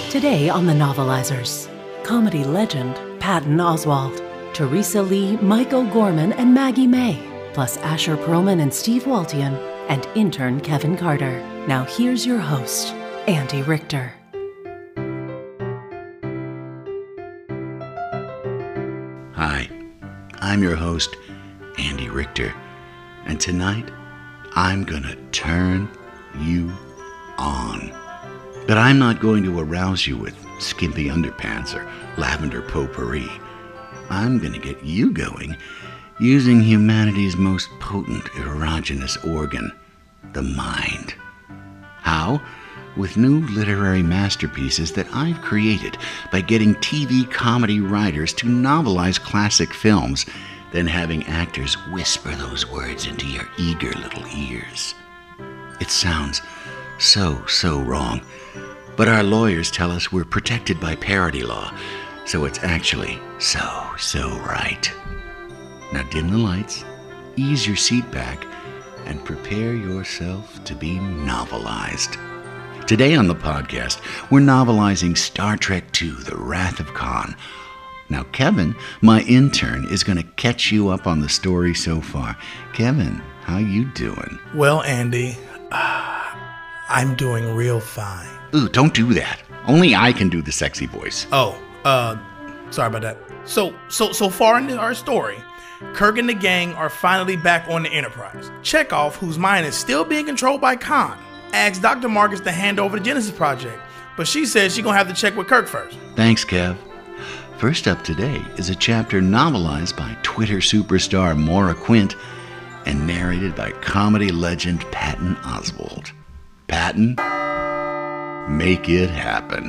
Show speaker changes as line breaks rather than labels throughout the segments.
Today on The Novelizers, comedy legend Patton Oswalt, Teresa Lee, Mike O'Gorman, and Maggie May, plus Asher Perlman and Steve Waltian, and intern Kevin Carter. Now here's your host, Andy Richter.
Hi, I'm your host, Andy Richter, and tonight I'm gonna turn you on. But I'm not going to arouse you with skimpy underpants or lavender potpourri. I'm gonna get you going using humanity's most potent erogenous organ, the mind. How? With new literary masterpieces that I've created by getting TV comedy writers to novelize classic films, then having actors whisper those words into your eager little ears. It sounds so wrong, but our lawyers tell us we're protected by parody law, so it's actually so right. Now dim the lights, ease your seat back, and prepare yourself to be novelized. Today on the podcast, we're novelizing Star Trek II, The Wrath of Khan. Now, Kevin, my intern, is going to catch you up on the story so far. Kevin, how you doing?
Well, Andy, I'm doing real fine.
Ooh, don't do that. Only I can do the sexy voice.
Sorry about that. So far into our story, Kirk and the gang are finally back on the Enterprise. Chekhov, whose mind is still being controlled by Khan, asks Dr. Marcus to hand over the Genesis Project, but she says she's gonna have to check with Kirk first.
Thanks, Kev. First up today is a chapter novelized by Twitter superstar Maura Quint and narrated by comedy legend Patton Oswalt. Patton, make it happen.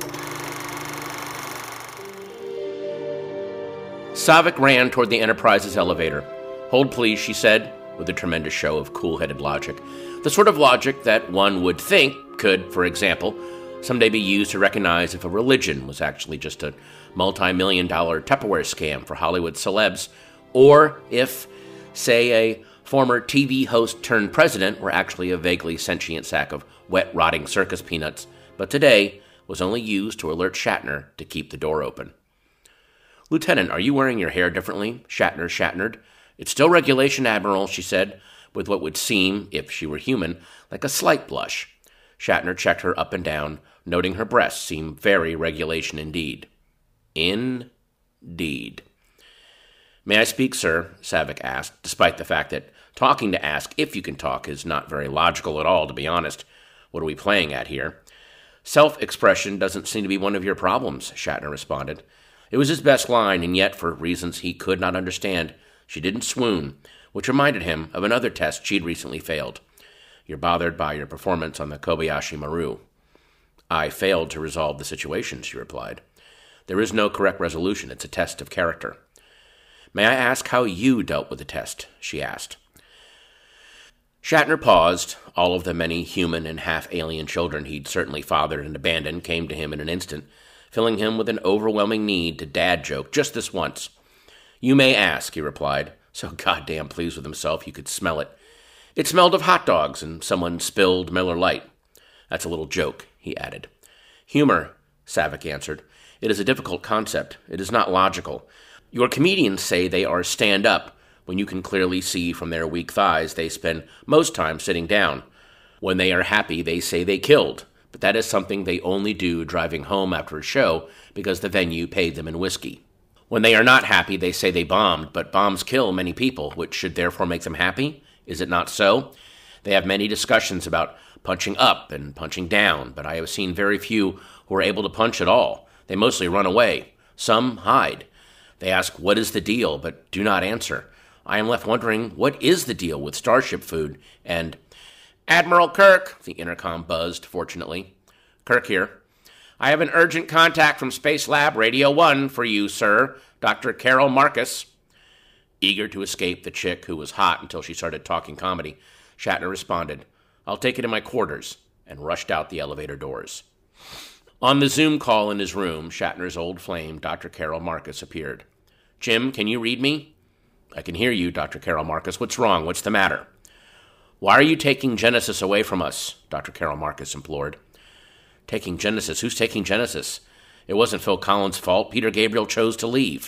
Saavik ran toward the Enterprise's elevator. "Hold, please," she said, with a tremendous show of cool-headed logic. The sort of logic that one would think could, for example, someday be used to recognize if a religion was actually just a multi-million-dollar Tupperware scam for Hollywood celebs, or if, say, a former TV host turned president were actually a vaguely sentient sack of wet, rotting circus peanuts, but today was only used to alert Shatner to keep the door open. "Lieutenant, are you wearing your hair differently?" Shatner shatnered. "It's still regulation, Admiral," she said, with what would seem, if she were human, like a slight blush. Shatner checked her up and down, noting her breasts seemed very regulation indeed. Indeed. "May I speak, sir?" Saavik asked, despite the fact that talking to ask if you can talk is not very logical at all, to be honest. What are we playing at here? "Self-expression doesn't seem to be one of your problems," Shatner responded. It was his best line, and yet, for reasons he could not understand, she didn't swoon, which reminded him of another test she'd recently failed. "You're bothered by your performance on the Kobayashi Maru." "I failed to resolve the situation," she replied. "There is no correct resolution. It's a test of character." "May I ask how you dealt with the test?" she asked. Shatner paused. All of the many human and half-alien children he'd certainly fathered and abandoned came to him in an instant, filling him with an overwhelming need to dad joke just this once. "You may ask," he replied, so goddamn pleased with himself you could smell it. "It smelled of hot dogs, and someone spilled Miller Lite. That's a little joke," he added. "Humor," Saavik answered. "It is a difficult concept. It is not logical. Your comedians say they are stand-up, when you can clearly see from their weak thighs they spend most time sitting down. When they are happy, they say they killed, but that is something they only do driving home after a show because the venue paid them in whiskey. When they are not happy, they say they bombed, but bombs kill many people, which should therefore make them happy. Is it not so? They have many discussions about punching up and punching down, but I have seen very few who are able to punch at all. They mostly run away. Some hide. They ask, 'What is the deal?' but do not answer. I am left wondering, what is the deal with Starship food?" And, "Admiral Kirk," the intercom buzzed, fortunately. "Kirk here. I have an urgent contact from Space Lab Radio 1 for you, sir. Dr. Carol Marcus." Eager to escape the chick who was hot until she started talking comedy, Shatner responded, "I'll take it in my quarters," and rushed out the elevator doors. On the Zoom call in his room, Shatner's old flame, Dr. Carol Marcus, appeared. "Jim, can you read me?" "I can hear you, Dr. Carol Marcus. What's wrong? What's the matter?" "Why are you taking Genesis away from us?" Dr. Carol Marcus implored. Taking Genesis? Who's taking Genesis? It wasn't Phil Collins' fault. Peter Gabriel chose to leave.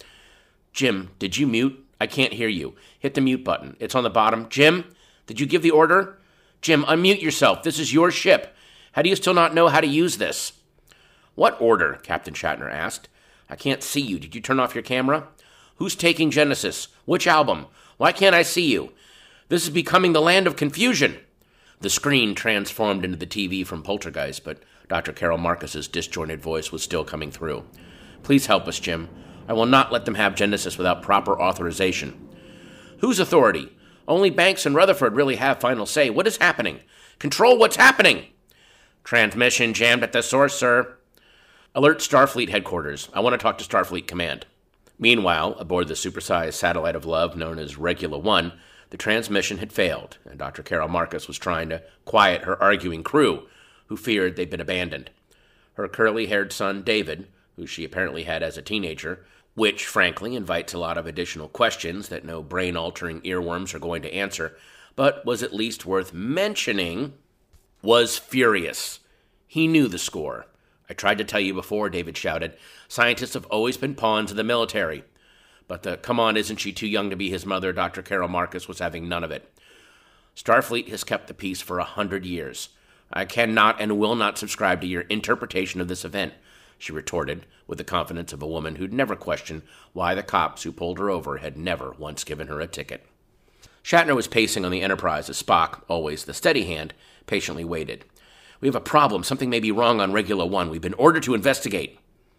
Jim, did you mute? I can't hear you. Hit the mute button. It's on the bottom. Jim, did you give the order? Jim, unmute yourself. This is your ship. How do you still not know how to use this? What order? Captain Shatner asked. I can't see you. Did you turn off your camera? Who's taking Genesis? Which album? Why can't I see you? This is becoming the land of confusion. The screen transformed into the TV from Poltergeist, but Dr. Carol Marcus's disjointed voice was still coming through. Please help us, Jim. I will not let them have Genesis without proper authorization. Whose authority? Only Banks and Rutherford really have final say. What is happening? Control what's happening! Transmission jammed at the source, sir. Alert Starfleet headquarters. I want to talk to Starfleet Command. Meanwhile, aboard the supersized satellite of love known as Regula 1, the transmission had failed, and Dr. Carol Marcus was trying to quiet her arguing crew, who feared they'd been abandoned. Her curly-haired son, David, who she apparently had as a teenager, which, frankly, invites a lot of additional questions that no brain-altering earworms are going to answer, but was at least worth mentioning, was furious. He knew the score. I tried to tell you before, David shouted. Scientists have always been pawns of the military. But the come on, isn't she too young to be his mother, Dr. Carol Marcus was having none of it. Starfleet has kept the peace for 100 years. I cannot and will not subscribe to your interpretation of this event, she retorted, with the confidence of a woman who'd never questioned why the cops who pulled her over had never once given her a ticket. Shatner was pacing on the Enterprise as Spock, always the steady hand, patiently waited. We have a problem. Something may be wrong on Regula 1. We've been ordered to investigate.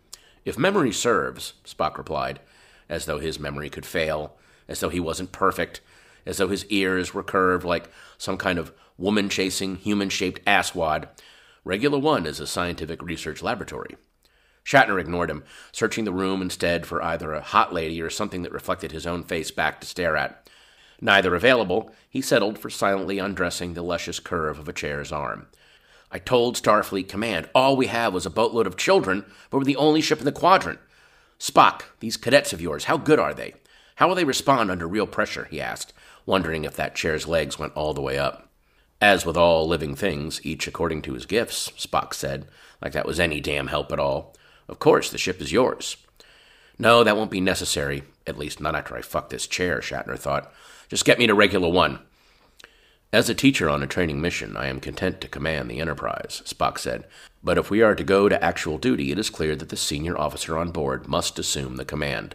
If memory serves, Spock replied, as though his memory could fail, as though he wasn't perfect, as though his ears were curved like some kind of woman-chasing, human-shaped asswad, Regula 1 is a scientific research laboratory. Shatner ignored him, searching the room instead for either a hot lady or something that reflected his own face back to stare at. Neither available, he settled for silently undressing the luscious curve of a chair's arm. I told Starfleet Command all we have was a boatload of children, but we're the only ship in the quadrant. Spock, these cadets of yours, how good are they? How will they respond under real pressure? He asked, wondering if that chair's legs went all the way up. As with all living things, each according to his gifts, Spock said, like that was any damn help at all. Of course, the ship is yours. No, that won't be necessary, at least not after I fuck this chair, Shatner thought. Just get me to Regula 1. As a teacher on a training mission, I am content to command the Enterprise, Spock said. But if we are to go to actual duty, it is clear that the senior officer on board must assume the command.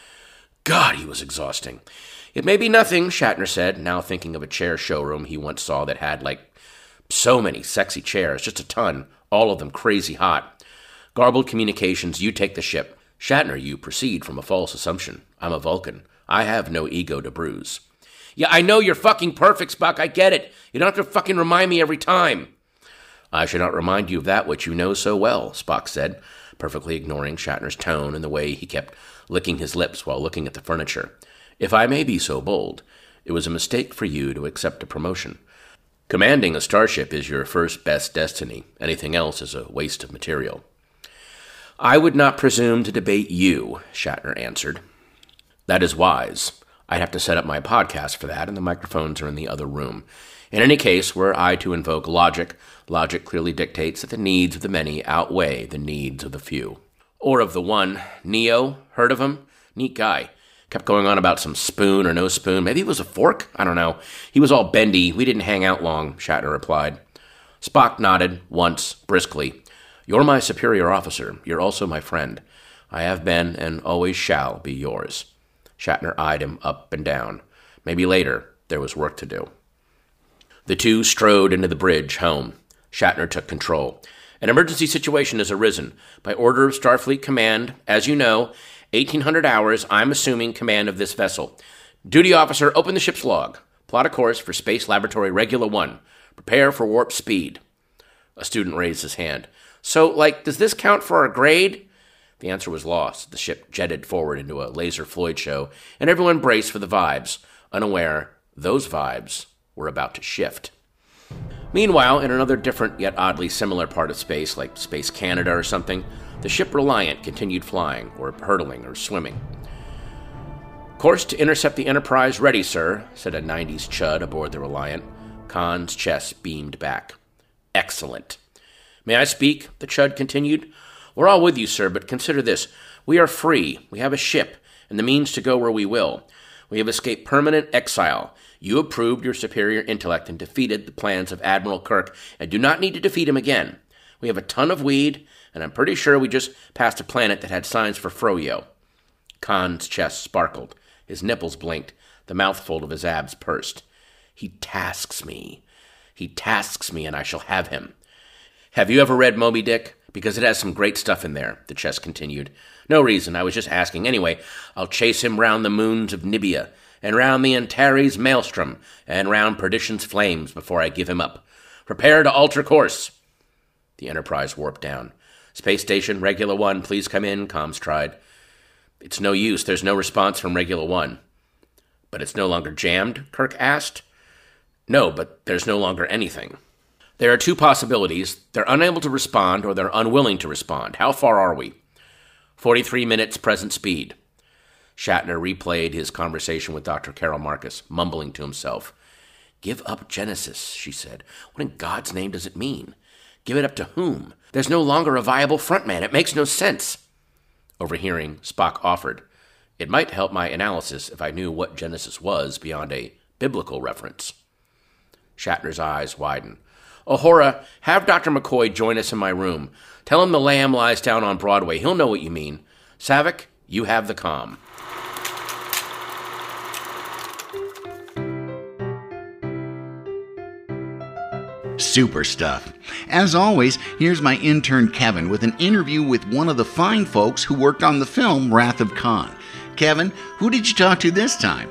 God, he was exhausting. It may be nothing, Shatner said, now thinking of a chair showroom he once saw that had, so many sexy chairs, just a ton, all of them crazy hot. Garbled communications, you take the ship. Shatner, you proceed from a false assumption. I'm a Vulcan. I have no ego to bruise. Yeah, I know you're fucking perfect, Spock. I get it. You don't have to fucking remind me every time. I should not remind you of that which you know so well, Spock said, perfectly ignoring Shatner's tone and the way he kept licking his lips while looking at the furniture. If I may be so bold, it was a mistake for you to accept a promotion. Commanding a starship is your first best destiny. Anything else is a waste of material. I would not presume to debate you, Shatner answered. That is wise. I'd have to set up my podcast for that, and the microphones are in the other room. In any case, were I to invoke logic, logic clearly dictates that the needs of the many outweigh the needs of the few. Or of the one. Neo, heard of him? Neat guy. Kept going on about some spoon or no spoon. Maybe it was a fork? I don't know. He was all bendy. We didn't hang out long, Shatner replied. Spock nodded, once, briskly. You're my superior officer. You're also my friend. I have been and always shall be yours. Shatner eyed him up and down. Maybe later there was work to do. The two strode into the bridge home. Shatner took control. An emergency situation has arisen. By order of Starfleet Command, as you know, 1800 hours, I'm assuming command of this vessel. Duty officer, open the ship's log. Plot a course for Space Laboratory Regula 1. Prepare for warp speed. A student raised his hand. So, does this count for our grade? The answer was lost. The ship jetted forward into a laser Floyd show, and everyone braced for the vibes, unaware those vibes were about to shift. Meanwhile, in another different yet oddly similar part of space, like Space Canada or something, the ship Reliant continued flying, or hurtling, or swimming. Course to intercept the Enterprise ready, sir, said a 90s chud aboard the Reliant. Khan's chest beamed back. Excellent. May I speak? The Chud continued. We're all with you, sir, but consider this. We are free. We have a ship and the means to go where we will. We have escaped permanent exile. You have proved your superior intellect and defeated the plans of Admiral Kirk, and do not need to defeat him again. We have a ton of weed, and I'm pretty sure we just passed a planet that had signs for Froyo. Khan's chest sparkled. His nipples blinked. The mouthful of his abs pursed. He tasks me, and I shall have him. Have you ever read Moby Dick? Because it has some great stuff in there, the chest continued. No reason, I was just asking. Anyway, I'll chase him round the moons of Nibia, and round the Antares maelstrom, and round perdition's flames before I give him up. Prepare to alter course. The Enterprise warped down. Space Station, Regula 1, please come in, comms tried. It's no use, there's no response from Regula 1. But it's no longer jammed? Kirk asked. No, but there's no longer anything. There are two possibilities. They're unable to respond or they're unwilling to respond. How far are we? 43 minutes present speed. Shatner replayed his conversation with Dr. Carol Marcus, mumbling to himself. Give up Genesis, she said. What in God's name does it mean? Give it up to whom? There's no longer a viable frontman. It makes no sense. Overhearing, Spock offered. It might help my analysis if I knew what Genesis was beyond a biblical reference. Shatner's eyes widened. Uhura, have Dr. McCoy join us in my room. Tell him the lamb lies down on Broadway. He'll know what you mean. Saavik, you have the comm.
Super stuff. As always, here's my intern Kevin with an interview with one of the fine folks who worked on the film Wrath of Khan. Kevin, who did you talk to this time?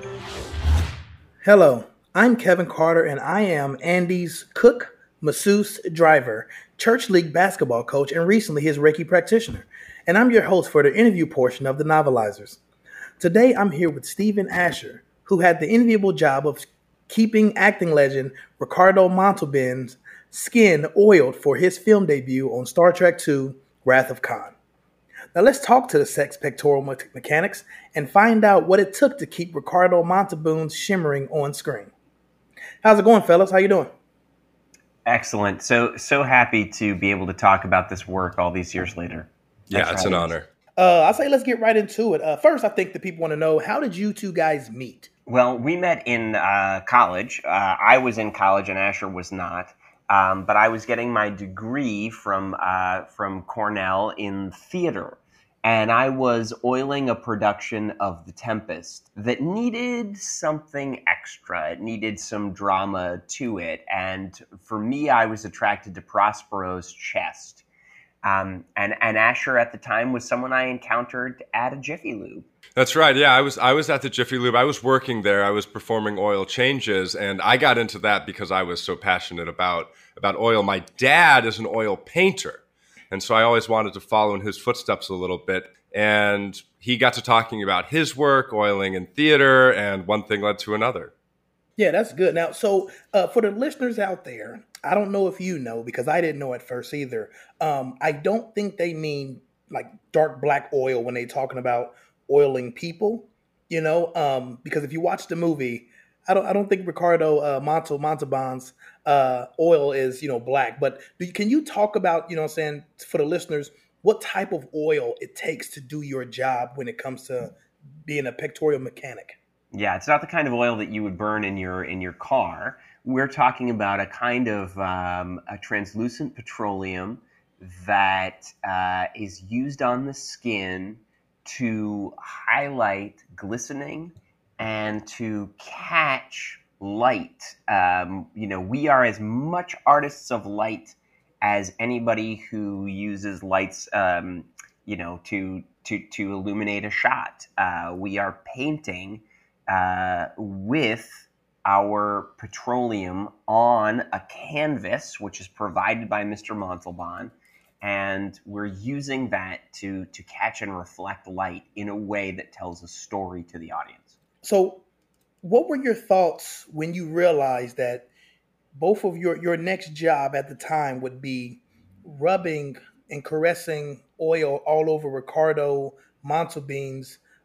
Hello, I'm Kevin Carter, and I am Andy's cook, masseuse, driver, church league basketball coach, and recently his Reiki practitioner. And I'm your host for the interview portion of The Novelizers. Today, I'm here with Stephen Asher, who had the enviable job of keeping acting legend Ricardo Montalban's skin oiled for his film debut on Star Trek II, Wrath of Khan. Now let's talk to the sex pectoral mechanics and find out what it took to keep Ricardo Montalban shimmering on screen. How's it going, fellas? How you doing?
Excellent. So happy to be able to talk about this work all these years later.
Yeah, it's an honor.
I say let's get right into it. First, I think the people want to know, how did you two guys meet?
Well, we met in college. I was in college and Asher was not. But I was getting my degree from Cornell in theater. And I was oiling a production of The Tempest that needed something extra. It needed some drama to it. And for me, I was attracted to Prospero's chest. And Asher at the time was someone I encountered at a Jiffy Lube.
That's right. Yeah, I was at the Jiffy Lube. I was working there. I was performing oil changes, and I got into that because I was so passionate about oil. My dad is an oil painter, and so I always wanted to follow in his footsteps a little bit. And he got to talking about his work, oiling in theater, and one thing led to another.
Yeah, that's good. Now, so for the listeners out there, I don't know if you know, because I didn't know at first either. I don't think they mean like dark black oil when they're talking about oiling people, because if you watch the movie, I don't think Ricardo Montalban's oil is black. But can you talk about for the listeners, what type of oil it takes to do your job when it comes to being a pectoral mechanic?
Yeah, it's not the kind of oil that you would burn in your car. We're talking about a kind of a translucent petroleum that is used on the skin to highlight glistening and to catch light. We are as much artists of light as anybody who uses lights, to illuminate a shot. We are painting with our petroleum on a canvas, which is provided by Mr. Montalban, and we're using that to catch and reflect light in a way that tells a story to the audience.
So what were your thoughts when you realized that both of your next job at the time would be rubbing and caressing oil all over Ricardo Montalban's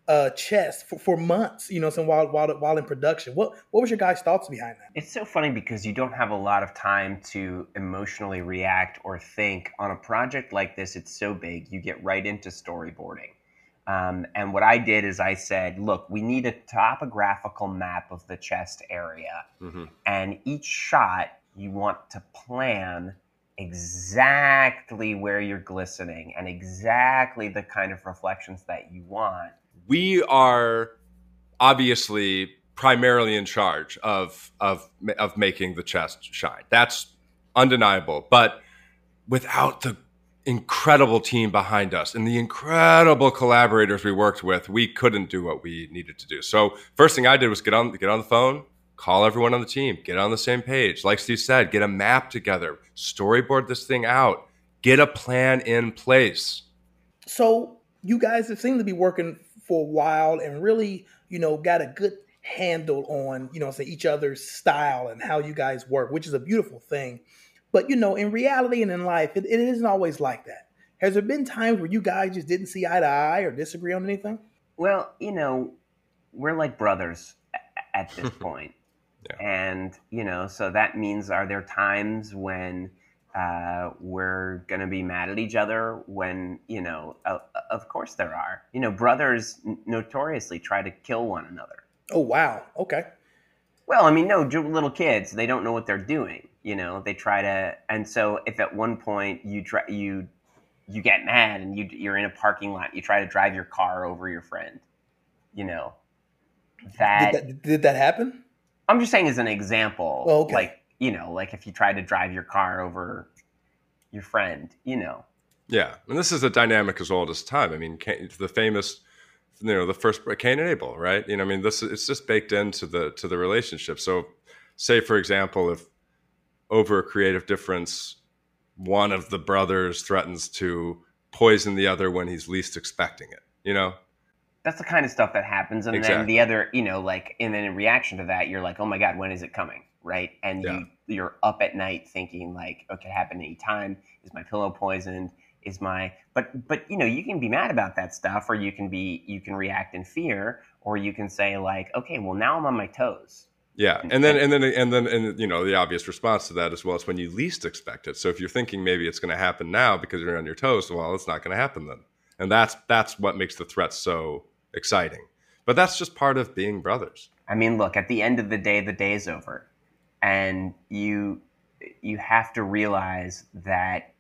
chest for months, so while in production. What was your guys' thoughts behind that?
It's so funny because you don't have a lot of time to emotionally react or think on a project like this. It's so big, you get right into storyboarding. And what I did is I said, look, we need a topographical map of the chest area. Mm-hmm. And each shot you want to plan exactly where you're glistening and exactly the kind of reflections that you want.
We are obviously primarily in charge of making the chest shine. That's undeniable. But without the incredible team behind us and the incredible collaborators we worked with, we couldn't do what we needed to do. So first thing I did was get on the phone, call everyone on the team, get on the same page. Like Steve said, get a map together, storyboard this thing out, get a plan in place.
So you guys have seemed to be working for a while and really, got a good handle on, each other's style and how you guys work, which is a beautiful thing. But, in reality and in life, it isn't always like that. Has there been times where you guys just didn't see eye to eye or disagree on anything?
Well, we're like brothers at this point. Yeah. And, so that means, are there times when we're going to be mad at each other when, of course there are. Brothers notoriously try to kill one another.
Oh, wow. Okay.
Well, no, little kids, they don't know what they're doing. They try to, and so if at one point you get mad and you're in a parking lot, you try to drive your car over your friend, that.
Did that happen?
I'm just saying as an example,
well, okay.
like if you try to drive your car over your friend,
Yeah, and this is a dynamic as old as time. The famous, the first Cain and Abel, right? It's just baked into the relationship. So, say for example, if over a creative difference, one of the brothers threatens to poison the other when he's least expecting it,
That's the kind of stuff that happens. And
exactly.
Then the other, and then in reaction to that, you're like, oh my God, when is it coming? Right. And
yeah.
You're up at night thinking like, okay, it could happen any time. Is my pillow poisoned? But you can be mad about that stuff, or you can react in fear, or you can say like, okay, well now I'm on my toes.
Yeah, and then the obvious response to that as well is when you least expect it. So if you're thinking maybe it's going to happen now because you're on your toes, well, it's not going to happen then, and that's what makes the threat so exciting. But that's just part of being brothers.
Look, at the end of the day is over, and you have to realize that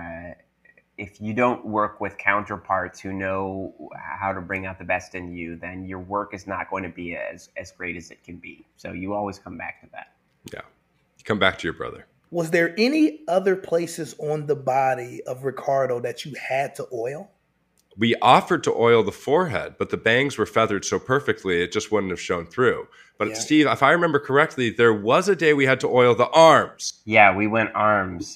if you don't work with counterparts who know how to bring out the best in you, then your work is not going to be as great as it can be. So you always come back to that.
Yeah. You come back to your brother.
Was there any other places on the body of Ricardo that you had to oil?
We offered to oil the forehead, but the bangs were feathered so perfectly it just wouldn't have shown through. But yeah. Steve, if I remember correctly, there was a day we had to oil the arms.
Yeah, we went arms.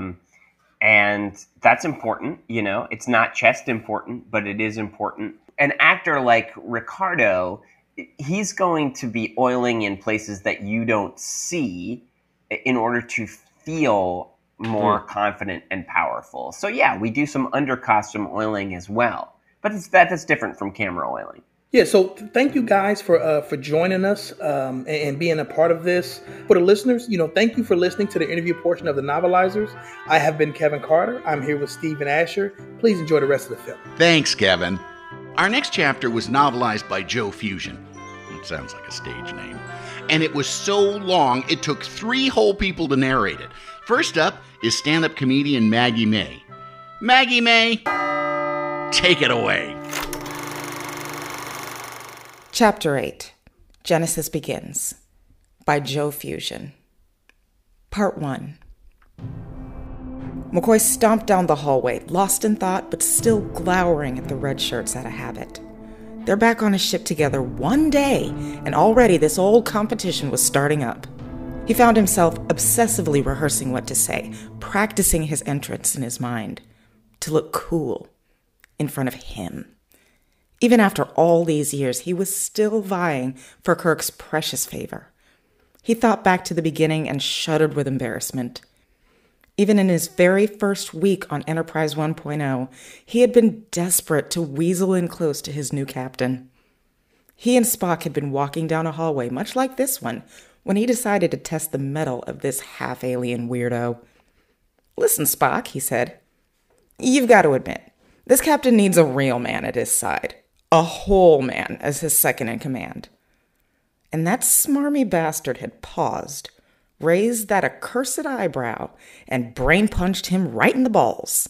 And that's important, it's not chest important, but it is important. An actor like Ricardo, he's going to be oiling in places that you don't see in order to feel more confident and powerful. So yeah, we do some under costume oiling as well, but that's different from camera oiling.
Yeah, so thank you guys for joining us and being a part of this. For the listeners, thank you for listening to the interview portion of The Novelizers. I have been Kevin Carter. I'm here with Stephen Asher. Please enjoy the rest of the film.
Thanks, Kevin. Our next chapter was novelized by Joe Fusion. It sounds like a stage name. And it was so long, it took 3 whole people to narrate it. First up is stand-up comedian Maggie May. Maggie May, take it away.
Chapter 8, Genesis Begins, by Joe Fusion. Part 1. McCoy stomped down the hallway, lost in thought, but still glowering at the red shirts out of habit. They're back on a ship together one day, and already this old competition was starting up. He found himself obsessively rehearsing what to say, practicing his entrance in his mind, to look cool in front of him. Even after all these years, he was still vying for Kirk's precious favor. He thought back to the beginning and shuddered with embarrassment. Even in his very first week on Enterprise 1.0, he had been desperate to weasel in close to his new captain. He and Spock had been walking down a hallway, much like this one, when he decided to test the mettle of this half-alien weirdo. "Listen, Spock," he said. "You've got to admit, this captain needs a real man at his side. A whole man as his second in command." And that smarmy bastard had paused, raised that accursed eyebrow, and brain-punched him right in the balls.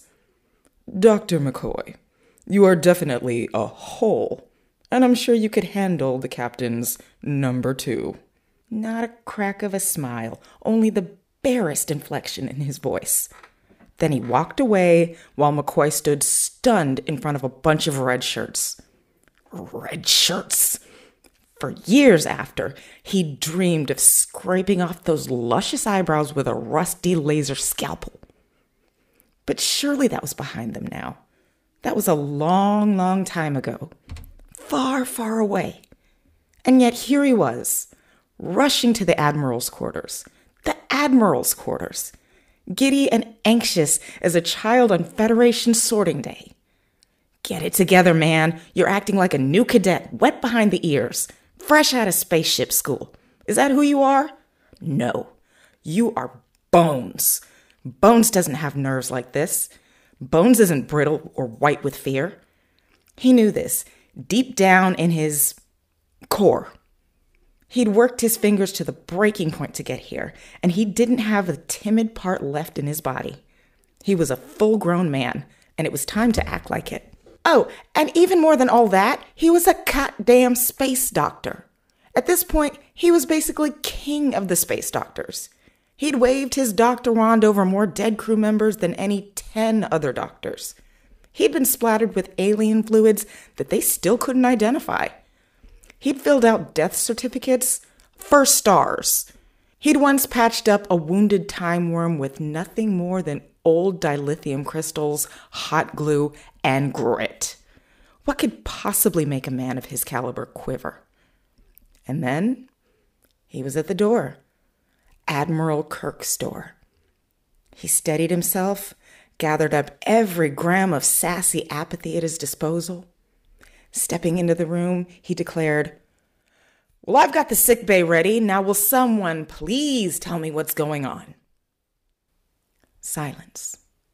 "Dr. McCoy, you are definitely a whole, and I'm sure you could handle the captain's number 2. Not a crack of a smile, only the barest inflection in his voice. Then he walked away while McCoy stood stunned in front of a bunch of red shirts. Red shirts! For years after, he dreamed of scraping off those luscious eyebrows with a rusty laser scalpel. But surely that was behind them now. That was a long, long time ago. Far, far away. And yet here he was, rushing to the Admiral's quarters. The Admiral's quarters. Giddy and anxious as a child on Federation sorting day. "Get it together, man. You're acting like a new cadet, wet behind the ears, fresh out of spaceship school. Is that who you are? No. You are Bones. Bones doesn't have nerves like this. Bones isn't brittle or white with fear." He knew this, deep down in his core. He'd worked his fingers to the breaking point to get here, and he didn't have a timid part left in his body. He was a full-grown man, and it was time to act like it. Oh, and even more than all that, he was a goddamn space doctor. At this point, he was basically king of the space doctors. He'd waved his doctor wand over more dead crew members than any 10 other doctors. He'd been splattered with alien fluids that they still couldn't identify. He'd filled out death certificates for stars. He'd once patched up a wounded time worm with nothing more than old dilithium crystals, hot glue, and grit. What could possibly make a man of his caliber quiver? And then he was at the door. Admiral Kirk's door. He steadied himself, gathered up every gram of sassy apathy at his disposal. Stepping into the room, he declared, "Well, I've got the sick bay ready. Now will someone please tell me what's going on?" Silence.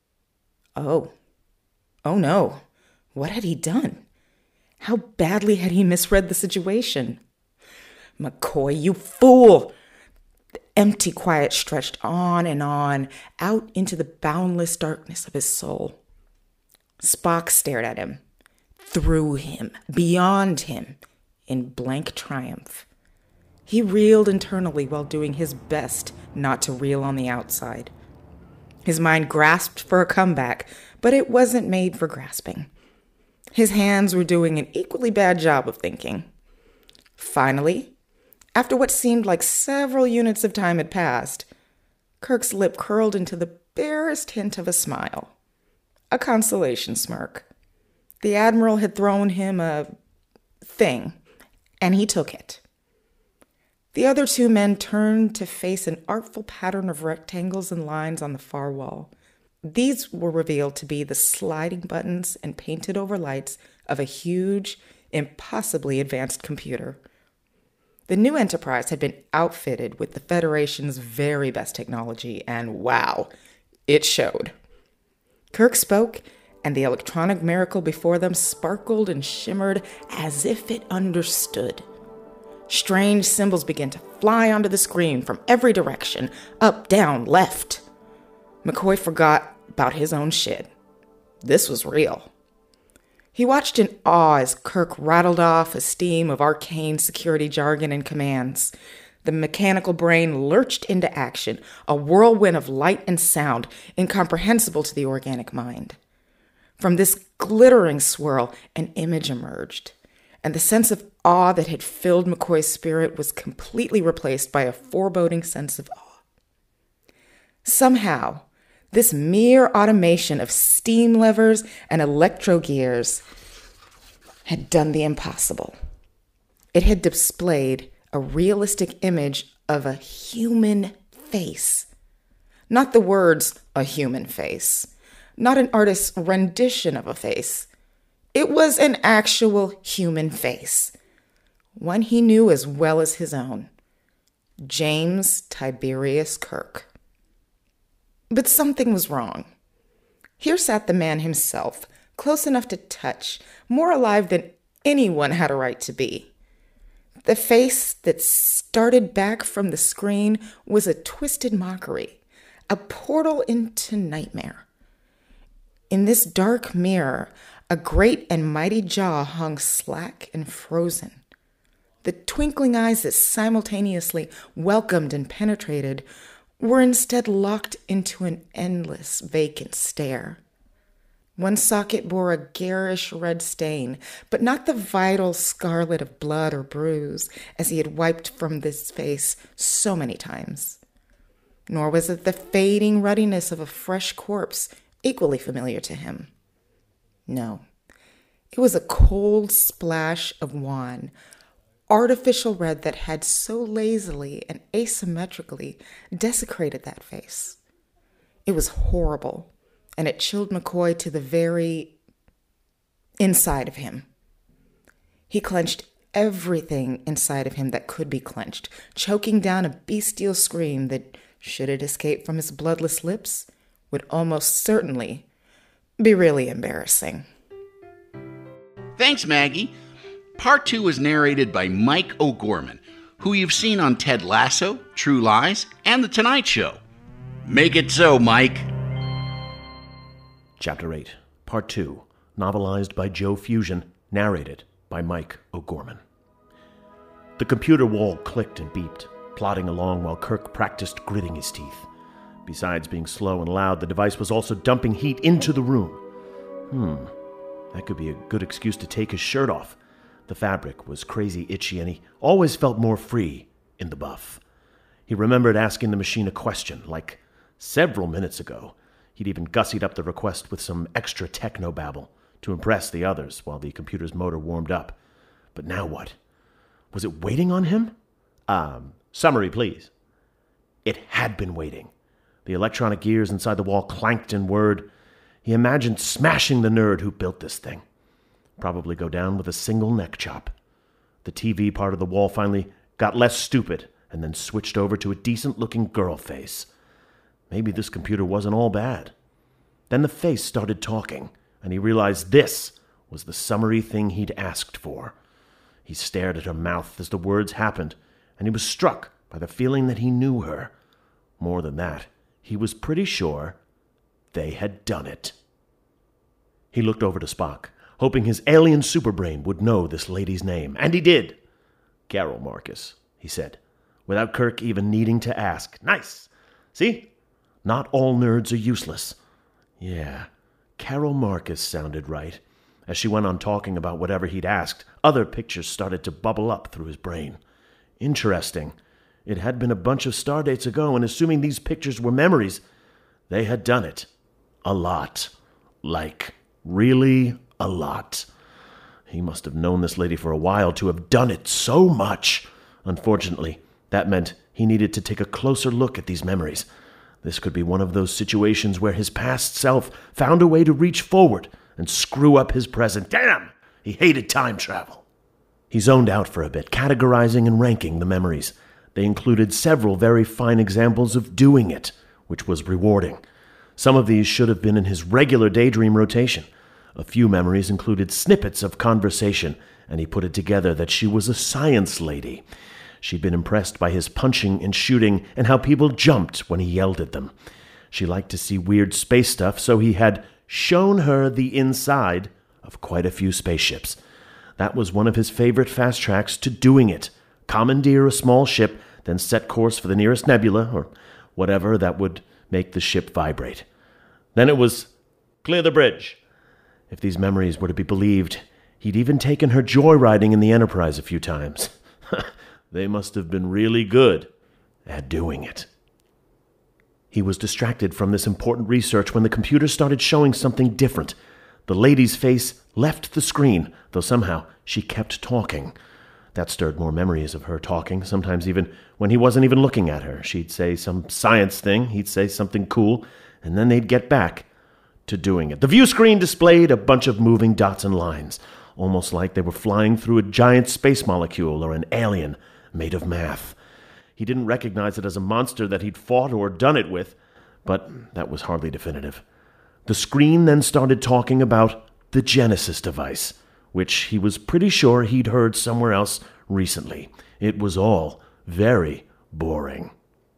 Oh no. What had he done? How badly had he misread the situation? "McCoy, you fool!" The empty quiet stretched on and on, out into the boundless darkness of his soul. Spock stared at him, through him, beyond him, in blank triumph. He reeled internally while doing his best not to reel on the outside. His mind grasped for a comeback, but it wasn't made for grasping. His hands were doing an equally bad job of thinking. Finally, after what seemed like several units of time had passed, Kirk's lip curled into the barest hint of a smile. A consolation smirk. The Admiral had thrown him a thing, and he took it. The other two men turned to face an artful pattern of rectangles and lines on the far wall. These were revealed to be the sliding buttons and painted over lights of a huge, impossibly advanced computer. The new Enterprise had been outfitted with the Federation's very best technology, and wow, it showed. Kirk spoke, and the electronic miracle before them sparkled and shimmered as if it understood. Strange symbols began to fly onto the screen from every direction, up, down, left. McCoy forgot about his own shit. This was real. He watched in awe as Kirk rattled off a stream of arcane security jargon and commands. The mechanical brain lurched into action, a whirlwind of light and sound, incomprehensible to the organic mind. From this glittering swirl, an image emerged, and the sense of awe that had filled McCoy's spirit was completely replaced by a foreboding sense of awe. Somehow, this mere automation of steam levers and electro gears had done the impossible. It had displayed a realistic image of a human face. Not the words, "a human face." Not an artist's rendition of a face. It was an actual human face. one he knew as well as his own. James Tiberius Kirk. But something was wrong. Here sat the man himself, close enough to touch, more alive than anyone had a right to be. The face that started back from the screen was a twisted mockery, a portal into nightmare. In this dark mirror, a great and mighty jaw hung slack and frozen. The twinkling eyes that simultaneously welcomed and penetrated were instead locked into an endless, vacant stare. One socket bore a garish red stain, but not the vital scarlet of blood or bruise, as he had wiped from this face so many times. Nor was it the fading ruddiness of a fresh corpse, equally familiar to him. No, it was a cold splash of wan, artificial red that had so lazily and asymmetrically desecrated that face. It was horrible, and it chilled McCoy to the very inside of him. He clenched everything inside of him that could be clenched, choking down a bestial scream that, should it escape from his bloodless lips, would almost certainly be really embarrassing.
Thanks, Maggie. Part 2 was narrated by Mike O'Gorman, who you've seen on Ted Lasso, True Lies, and The Tonight Show. Make it so, Mike.
Chapter 8, Part 2, novelized by Joe Fusion, narrated by Mike O'Gorman. The computer wall clicked and beeped, plodding along while Kirk practiced gritting his teeth. Besides being slow and loud, the device was also dumping heat into the room. That could be a good excuse to take his shirt off. The fabric was crazy itchy, and he always felt more free in the buff. He remembered asking the machine a question, like several minutes ago. He'd even gussied up the request with some extra technobabble to impress the others while the computer's motor warmed up. But now what? Was it waiting on him? Summary, please. It had been waiting. The electronic gears inside the wall clanked and whirred. He imagined smashing the nerd who built this thing. Probably go down with a single neck chop. The TV part of the wall finally got less stupid and then switched over to a decent-looking girl face. Maybe this computer wasn't all bad. Then the face started talking, and he realized this was the summary thing he'd asked for. He stared at her mouth as the words happened, and he was struck by the feeling that he knew her. More than that, he was pretty sure they had done it. He looked over to Spock, hoping his alien superbrain would know this lady's name. And he did. Carol Marcus, he said, without Kirk even needing to ask. Nice. See? Not all nerds are useless. Yeah, Carol Marcus sounded right. As she went on talking about whatever he'd asked, other pictures started to bubble up through his brain. Interesting. It had been a bunch of stardates ago, and assuming these pictures were memories, they had done it. A lot. Like, really a lot. He must have known this lady for a while to have done it so much. Unfortunately, that meant he needed to take a closer look at these memories. This could be one of those situations where his past self found a way to reach forward and screw up his present. Damn! He hated time travel. He zoned out for a bit, categorizing and ranking the memories. They included several very fine examples of doing it, which was rewarding. Some of these should have been in his regular daydream rotation. A few memories included snippets of conversation, and he put it together that she was a science lady. She'd been impressed by his punching and shooting and how people jumped when he yelled at them. She liked to see weird space stuff, so he had shown her the inside of quite a few spaceships. That was one of his favorite fast tracks to doing it. Commandeer a small ship, then set course for the nearest nebula, or whatever that would make the ship vibrate. Then it was, clear the bridge. If these memories were to be believed, he'd even taken her joyriding in the Enterprise a few times. They must have been really good at doing it. He was distracted from this important research when the computer started showing something different. The lady's face left the screen, though somehow she kept talking. That stirred more memories of her talking, sometimes even when he wasn't even looking at her. She'd say some science thing, he'd say something cool, and then they'd get back to doing it. The view screen displayed a bunch of moving dots and lines. almost like they were flying through a giant space molecule or an alien made of math. He didn't recognize it as a monster that he'd fought or done it with, but that was hardly definitive. The screen then started talking about the Genesis device, which he was pretty sure he'd heard somewhere else recently. It was all very boring.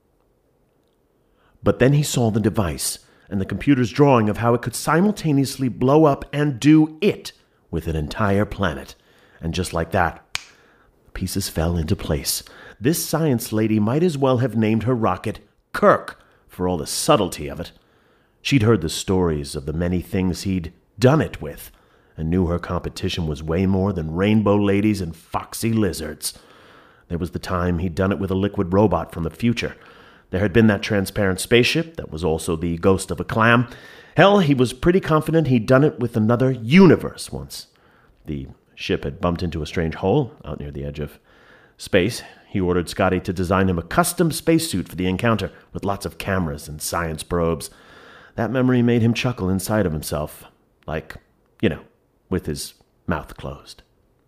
But then he saw the device and the computer's drawing of how it could simultaneously blow up and do it with an entire planet. And just like that, the pieces fell into place. This science lady might as well have named her rocket Kirk, for all the subtlety of it. She'd heard the stories of the many things he'd done it with, and knew her competition was way more than rainbow ladies and foxy lizards. There was the time he'd done it with a liquid robot from the future. There had been that transparent spaceship that was also the ghost of a clam. Hell, he was pretty confident he'd done it with another universe once. The ship had bumped into a strange hole out near the edge of space. He ordered Scotty to design him a custom spacesuit for the encounter with lots of cameras and science probes. That memory made him chuckle inside of himself, like, with his mouth closed.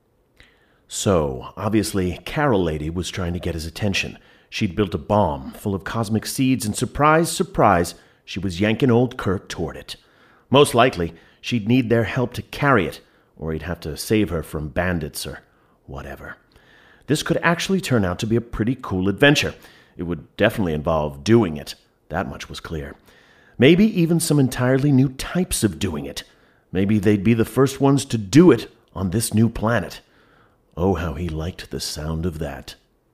So, obviously, Carol Lady was trying to get his attention. She'd built a bomb full of cosmic seeds, and surprise, surprise, she was yanking old Kirk toward it. Most likely, she'd need their help to carry it, or he'd have to save her from bandits or whatever. This could actually turn out to be a pretty cool adventure. It would definitely involve doing it. That much was clear. Maybe even some entirely new types of doing it. Maybe they'd be the first ones to do it on this new planet. Oh, how he liked the sound of that.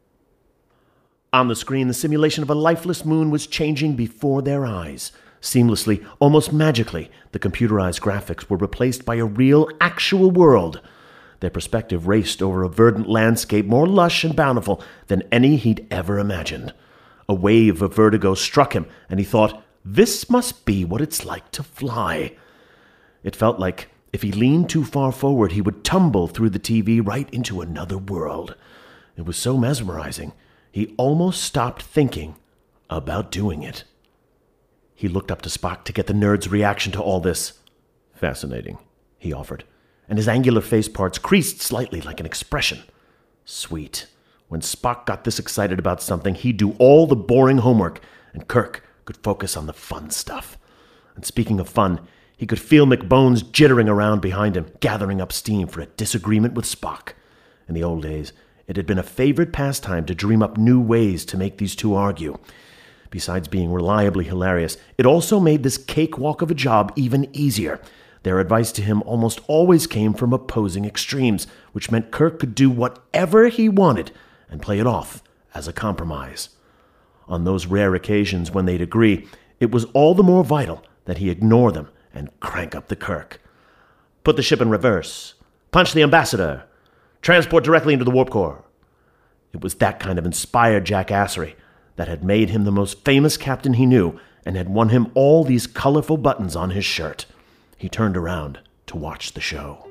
On the screen, the simulation of a lifeless moon was changing before their eyes. Seamlessly, almost magically, the computerized graphics were replaced by a real, actual world. Their perspective raced over a verdant landscape more lush and bountiful than any he'd ever imagined. A wave of vertigo struck him, and he thought, this must be what it's like to fly. It felt like if he leaned too far forward, he would tumble through the TV right into another world. It was so mesmerizing. He almost stopped thinking about doing it. He looked up to Spock to get the nerd's reaction to all this. Fascinating, he offered, and his angular face parts creased slightly like an expression. Sweet. When Spock got this excited about something, he'd do all the boring homework, and Kirk could focus on the fun stuff. And speaking of fun, he could feel McBones jittering around behind him, gathering up steam for a disagreement with Spock. In the old days, it had been a favorite pastime to dream up new ways to make these two argue. Besides being reliably hilarious, it also made this cakewalk of a job even easier. Their advice to him almost always came from opposing extremes, which meant Kirk could do whatever he wanted and play it off as a compromise. On those rare occasions when they'd agree, it was all the more vital that he ignore them and crank up the Kirk. Put the ship in reverse. Punch the ambassador. Transport directly into the warp core. It was that kind of inspired jackassery that had made him the most famous captain he knew and had won him all these colorful buttons on his shirt. He turned around to watch the show.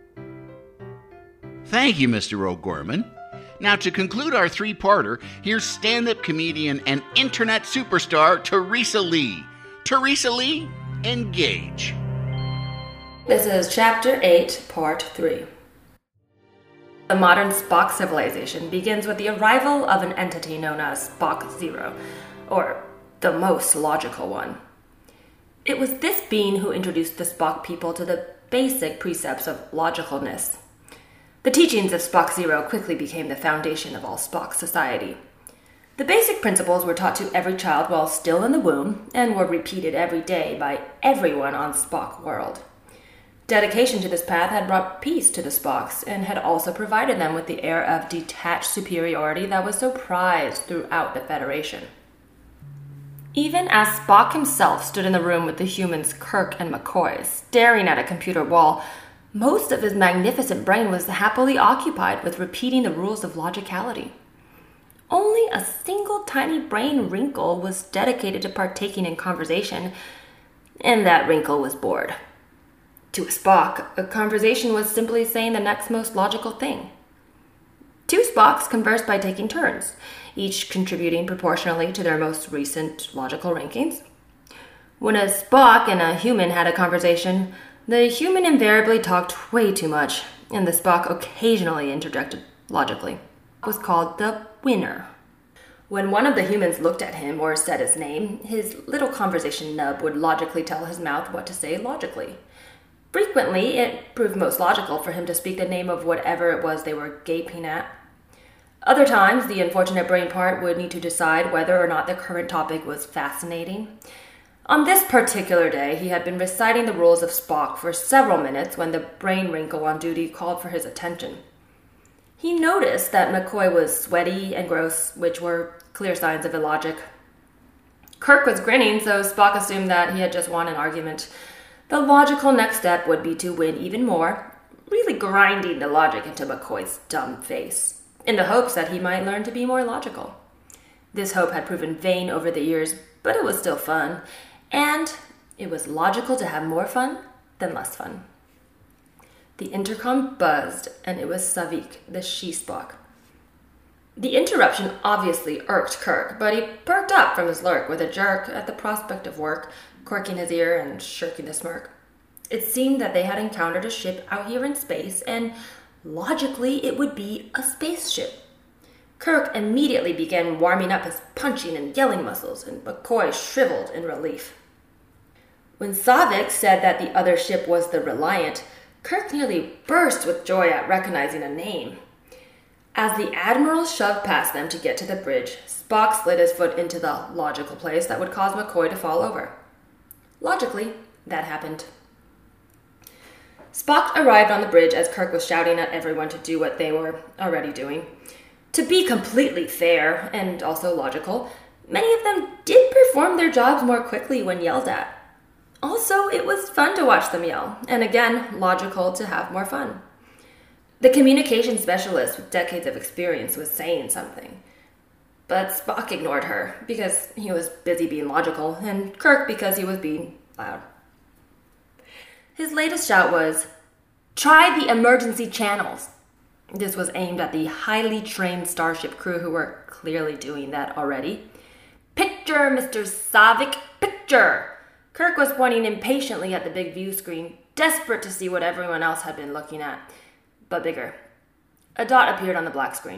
Thank you, Mr. O'Gorman. Now, to conclude our three-parter, here's stand-up comedian and internet superstar Teresa Lee. Teresa Lee, engage.
This is Chapter 8, Part 3. The modern Spock civilization begins with the arrival of an entity known as Spock Zero, or the most logical one. It was this being who introduced the Spock people to the basic precepts of logicalness. The teachings of Spock Zero quickly became the foundation of all Spock society. The basic principles were taught to every child while still in the womb, and were repeated every day by everyone on Spock World. Dedication to this path had brought peace to the Spocks, and had also provided them with the air of detached superiority that was so prized throughout the Federation. Even as Spock himself stood in the room with the humans Kirk and McCoy, staring at a computer wall, most of his magnificent brain was happily occupied with repeating the rules of logicality. Only a single tiny brain wrinkle was dedicated to partaking in conversation, and that wrinkle was bored. To a Spock, a conversation was simply saying the next most logical thing. Two Spocks conversed by taking turns, each contributing proportionally to their most recent logical rankings. When a Spock and a human had a conversation, the human invariably talked way too much, and the Spock occasionally interjected logically, was called the winner. When one of the humans looked at him or said his name, his little conversation nub would logically tell his mouth what to say logically. Frequently, it proved most logical for him to speak the name of whatever it was they were gaping at. Other times, the unfortunate brain part would need to decide whether or not the current topic was fascinating. On this particular day, he had been reciting the rules of Spock for several minutes when the brain wrinkle on duty called for his attention. He noticed that McCoy was sweaty and gross, which were clear signs of illogic. Kirk was grinning, so Spock assumed that he had just won an argument. The logical next step would be to win even more, really grinding the logic into McCoy's dumb face, in the hopes that he might learn to be more logical. This hope had proven vain over the years, but it was still fun, and it was logical to have more fun than less fun. The intercom buzzed, and it was Savik, the she-Spock. The interruption obviously irked Kirk, but he perked up from his lurk with a jerk at the prospect of work, quirking his ear and shirking the smirk. It seemed that they had encountered a ship out here in space, and logically it would be a spaceship. Kirk immediately began warming up his punching and yelling muscles, and McCoy shriveled in relief. When Savik said that the other ship was the Reliant, Kirk nearly burst with joy at recognizing a name. As the Admiral shoved past them to get to the bridge, Spock slid his foot into the logical place that would cause McCoy to fall over. Logically, that happened. Spock arrived on the bridge as Kirk was shouting at everyone to do what they were already doing. To be completely fair, and also logical, many of them did perform their jobs more quickly when yelled at. Also, it was fun to watch them yell, and again, logical to have more fun. The communication specialist with decades of experience was saying something. But Spock ignored her, because he was busy being logical, and Kirk because he was being loud. His latest shout was, "Try the emergency channels." This was aimed at the highly trained Starship crew who were clearly doing that already. "Picture, Mr. Savik, picture!" Kirk was pointing impatiently at the big view screen, desperate to see what everyone else had been looking at, but bigger. A dot appeared on the black screen.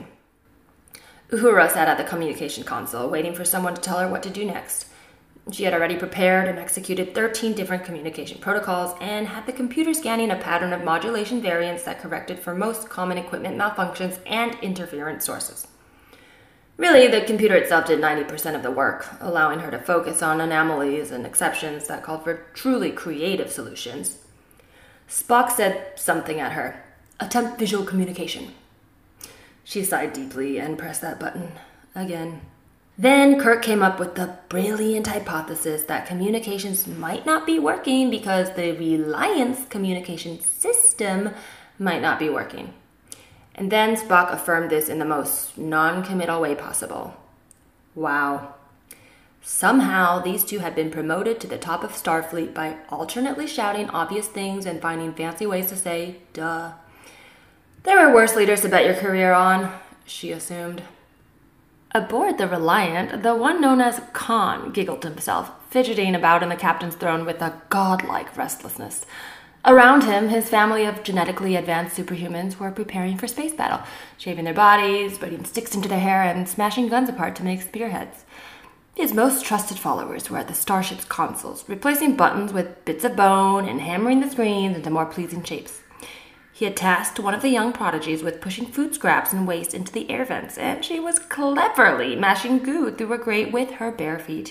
Uhura sat at the communication console, waiting for someone to tell her what to do next. She had already prepared and executed 13 different communication protocols and had the computer scanning a pattern of modulation variants that corrected for most common equipment malfunctions and interference sources. Really, the computer itself did 90% of the work, allowing her to focus on anomalies and exceptions that called for truly creative solutions. Spock said something at her. "Attempt visual communication." She sighed deeply and pressed that button again. Then Kirk came up with the brilliant hypothesis that communications might not be working because the Reliance communication system might not be working. And then Spock affirmed this in the most non-committal way possible. Wow. Somehow, these two had been promoted to the top of Starfleet by alternately shouting obvious things and finding fancy ways to say, duh. There were worse leaders to bet your career on, she assumed. Aboard the Reliant, the one known as Khan giggled to himself, fidgeting about in the captain's throne with a godlike restlessness. Around him, his family of genetically advanced superhumans were preparing for space battle, shaving their bodies, putting sticks into their hair, and smashing guns apart to make spearheads. His most trusted followers were at the starship's consoles, replacing buttons with bits of bone and hammering the screens into more pleasing shapes. He had tasked one of the young prodigies with pushing food scraps and waste into the air vents, and she was cleverly mashing goo through a grate with her bare feet.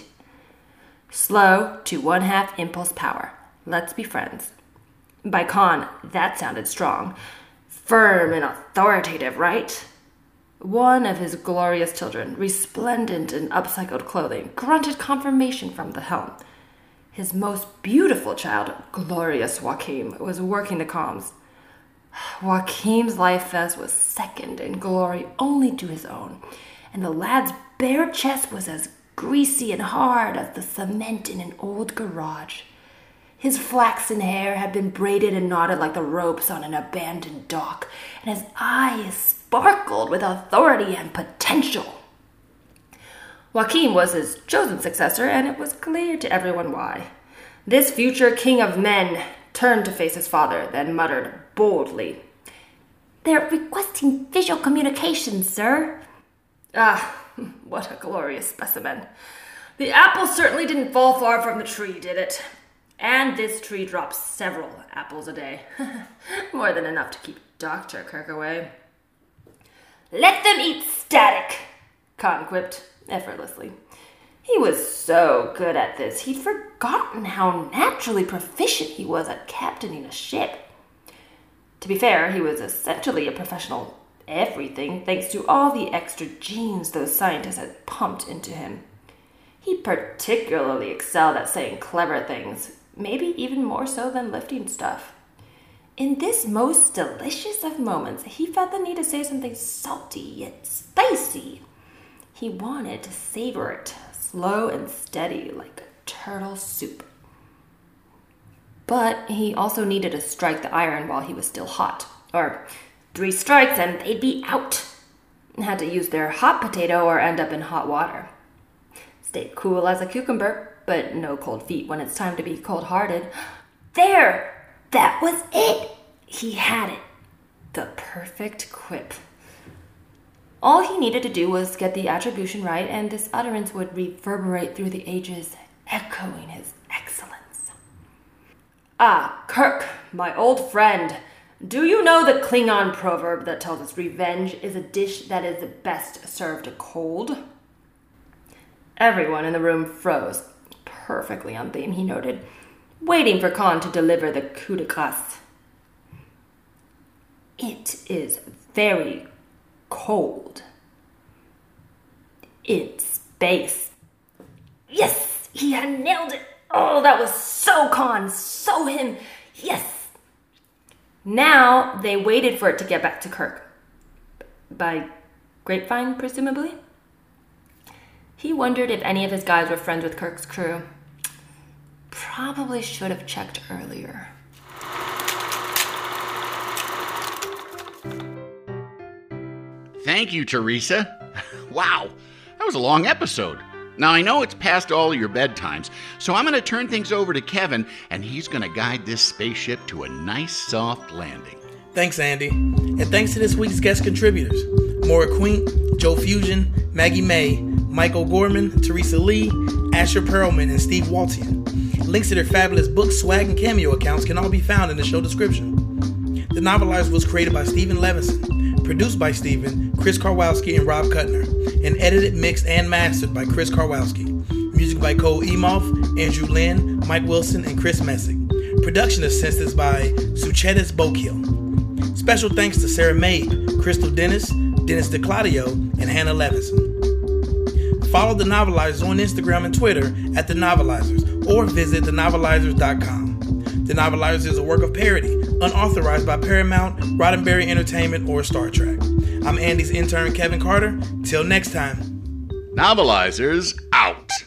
Slow to 1/2 impulse power. Let's be friends. By Khan, that sounded strong. Firm and authoritative, right? One of his glorious children, resplendent in upcycled clothing, grunted confirmation from the helm. His most beautiful child, glorious Joachim, was working the comms. Joachim's life vest was second in glory only to his own, and the lad's bare chest was as greasy and hard as the cement in an old garage. His flaxen hair had been braided and knotted like the ropes on an abandoned dock, and his eyes sparkled with authority and potential. Joachim was his chosen successor, and it was clear to everyone why. This future king of men turned to face his father, then muttered boldly, They're requesting visual communication, sir. Ah, what a glorious specimen. The apple certainly didn't fall far from the tree, did it? And this tree drops several apples a day. More than enough to keep Dr. Kirk away. Let them eat static, Khan quipped effortlessly. He was so good at this, he'd forgotten how naturally proficient he was at captaining a ship. To be fair, he was essentially a professional everything thanks to all the extra genes those scientists had pumped into him. He particularly excelled at saying clever things, maybe even more so than lifting stuff. In this most delicious of moments, he felt the need to say something salty yet spicy. He wanted to savor it, slow and steady like a turtle soup. But he also needed to strike the iron while he was still hot, or 3 strikes and they'd be out. Had to use their hot potato or end up in hot water. Stayed cool as a cucumber, but no cold feet when it's time to be cold-hearted. There! That was it! He had it. The perfect quip. All he needed to do was get the attribution right, and this utterance would reverberate through the ages, echoing his excellence. Ah, Kirk, my old friend. Do you know the Klingon proverb that tells us revenge is a dish that is best served cold? Everyone in the room froze. Perfectly on theme, he noted, waiting for Khan to deliver the coup de grace. It is very cold. In space. Yes, he had nailed it. Oh, that was so Khan, so him. Yes. Now they waited for it to get back to Kirk. By grapevine, presumably? He wondered if any of his guys were friends with Kirk's crew. Probably should have checked earlier.
Thank you, Teresa. Wow, that was a long episode. Now, I know it's past all your bedtimes, so I'm going to turn things over to Kevin, and he's going to guide this spaceship to a nice, soft landing.
Thanks, Andy. And thanks to this week's guest contributors, Maura Queen, Joe Fusion, Maggie May, Mike O'Gorman, Teresa Lee, Asher Perlman, and Steve Waltian. Links to their fabulous books, swag, and cameo accounts can all be found in the show description. The Novelizers was created by Stephen Levinson, produced by Stephen, Chris Karwowski, and Rob Kuttner, and edited, mixed, and mastered by Chris Karwowski. Music by Cole Emoff, Andrew Lynn, Mike Wilson, and Chris Messick. Production assistance by Suchetis Bokil. Special thanks to Sarah Mabe, Crystal Dennis, Dennis DeClaudio, and Hannah Levinson. Follow The Novelizers on Instagram and Twitter at The Novelizers, or visit thenovelizers.com. The Novelizers is a work of parody, unauthorized by Paramount, Roddenberry Entertainment, or Star Trek. I'm Andy's intern, Kevin Carter. Till next time.
Novelizers out.